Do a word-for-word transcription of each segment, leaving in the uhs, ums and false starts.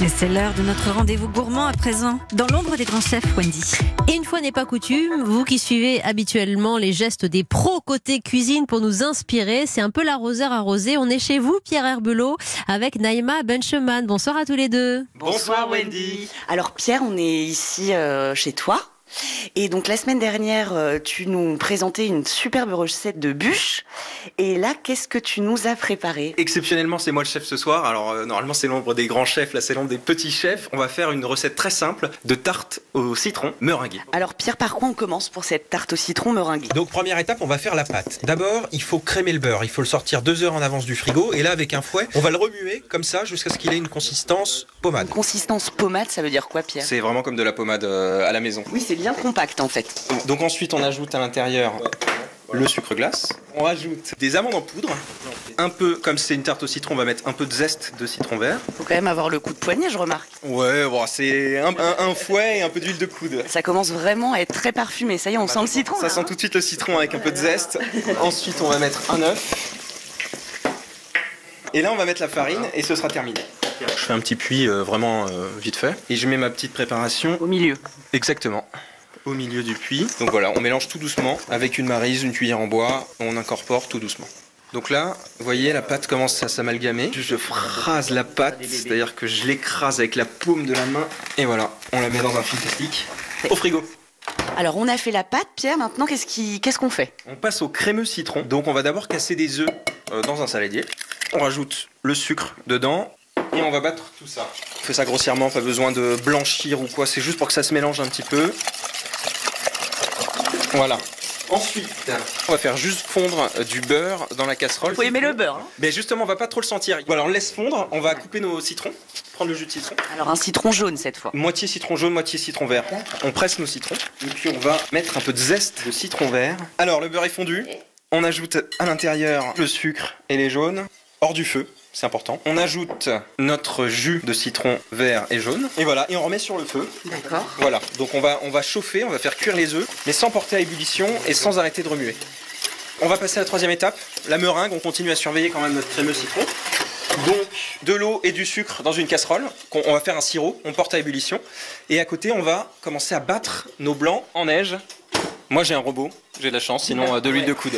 Et c'est l'heure de notre rendez-vous gourmand à présent, dans l'ombre des grands chefs, Wendy. Et une fois n'est pas coutume, vous qui suivez habituellement les gestes des pros côté cuisine pour nous inspirer, c'est un peu l'arroseur arrosé. On est chez vous, Pierre Herbelot, avec Naïma Bencheman. Bonsoir à tous les deux. Bonsoir Wendy. Alors Pierre, on est ici euh, chez toi. Et donc la semaine dernière, euh, tu nous présentais une superbe recette de bûche. Et là, qu'est-ce que tu nous as préparé? Exceptionnellement, c'est moi le chef ce soir. Alors euh, normalement, c'est l'ombre des grands chefs, là c'est l'ombre des petits chefs. On va faire une recette très simple de tarte au citron meringuée. Alors Pierre, par quoi on commence pour cette tarte au citron meringuée? Donc première étape, on va faire la pâte. D'abord, il faut crémer le beurre. Il faut le sortir deux heures en avance du frigo. Et là, avec un fouet, on va le remuer comme ça jusqu'à ce qu'il ait une consistance pommade. Une consistance pommade, ça veut dire quoi Pierre? C'est vraiment comme de la pommade euh, à la maison. Oui, c'est bien compact en fait. Donc ensuite, on ajoute à l'intérieur le sucre glace. On rajoute des amandes en poudre. Un peu, comme c'est une tarte au citron, on va mettre un peu de zeste de citron vert. Faut quand même avoir le coup de poignet, je remarque. Ouais, bon, c'est un, un, un fouet et un peu d'huile de coude. Ça commence vraiment à être très parfumé. Ça y est, on sent le citron. Ça là, sent hein. tout de suite le citron avec un peu de zeste. Ensuite, on va mettre un œuf. Et là, on va mettre la farine et ce sera terminé. Je fais un petit puits euh, vraiment euh, vite fait. Et je mets ma petite préparation. Au milieu. Exactement. Au milieu du puits. Donc voilà, on mélange tout doucement avec une maryse, une cuillère en bois. On incorpore tout doucement. Donc là, vous voyez, la pâte commence à s'amalgamer. Je phrase la pâte, c'est-à-dire que je l'écrase avec la paume de la main. Et voilà, on la met dans un film plastique. Au frigo. Alors on a fait la pâte, Pierre. Maintenant, qu'est-ce qui... qu'est-ce qu'on fait? On passe au crémeux citron. Donc on va d'abord casser des œufs euh, dans un saladier. On rajoute le sucre dedans. Et on va battre tout ça. On fait ça grossièrement, pas besoin de blanchir ou quoi. C'est juste pour que ça se mélange un petit peu. Voilà. Ensuite, on va faire juste fondre du beurre dans la casserole. Faut aimer le beurre. Hein. Mais justement, on va pas trop le sentir. Voilà, on le laisse fondre. On va couper nos citrons. Prendre le jus de citron. Alors un citron jaune cette fois. Moitié citron jaune, moitié citron vert. On presse nos citrons. Et puis on va mettre un peu de zeste de citron vert. Alors le beurre est fondu. On ajoute à l'intérieur le sucre et les jaunes. Hors du feu. C'est important. On ajoute notre jus de citron vert et jaune. Et voilà, et on remet sur le feu. D'accord. Voilà, donc on va, on va chauffer, on va faire cuire les œufs, mais sans porter à ébullition et sans arrêter de remuer. On va passer à la troisième étape, la meringue. On continue à surveiller quand même notre crémeux citron. Donc de l'eau et du sucre dans une casserole. On va faire un sirop, on porte à ébullition. Et à côté, on va commencer à battre nos blancs en neige. Moi j'ai un robot, j'ai de la chance, sinon euh, de l'huile de coude.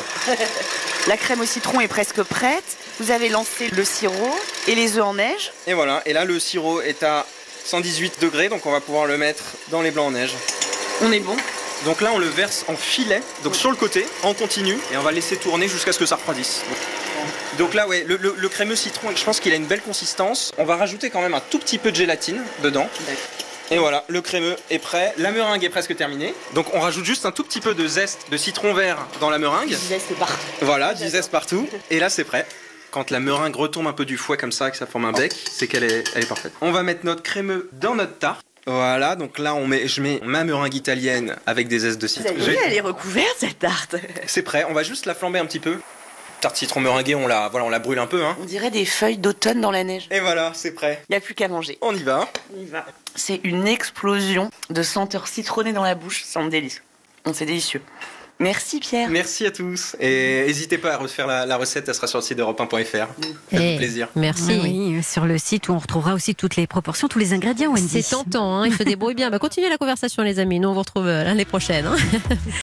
La crème au citron est presque prête. Vous avez lancé le sirop et les œufs en neige. Et voilà, et là le sirop est à cent dix-huit degrés, donc on va pouvoir le mettre dans les blancs en neige. On est bon. Donc là on le verse en filet, donc sur le côté, en continu, et on va laisser tourner jusqu'à ce que ça refroidisse. Donc là ouais, le, le, le crémeux citron, je pense qu'il a une belle consistance. On va rajouter quand même un tout petit peu de gélatine dedans. Et voilà, le crémeux est prêt, la meringue est presque terminée. Donc on rajoute juste un tout petit peu de zeste de citron vert dans la meringue. Du zeste partout. Voilà, du zeste partout. Et là c'est prêt. Quand la meringue retombe un peu du fouet comme ça, que ça forme un bec, c'est qu'elle est, elle est parfaite. On va mettre notre crémeux dans notre tarte. Voilà, donc là on met, je mets ma meringue italienne avec des zestes de citron. Vous avez vu, elle est recouverte cette tarte. C'est prêt, on va juste la flamber un petit peu. Tarte citron meringuée, on la, voilà, on la brûle un peu. Hein. On dirait des feuilles d'automne dans la neige. Et voilà, c'est prêt. Il n'y a plus qu'à manger. On y va. On y va. C'est une explosion de senteurs citronnées dans la bouche. Ça sent délice. C'est délicieux. Merci Pierre. Merci à tous. Et n'hésitez pas à refaire la, la recette, elle sera sur le site d'Europe un point F R. Faites-vous plaisir. Merci. Oui, sur le site où on retrouvera aussi toutes les proportions, tous les ingrédients, Wendy. C'est tentant, hein, il se débrouille bien. Bah, continuez la conversation les amis, nous on vous retrouve l'année prochaine. Hein.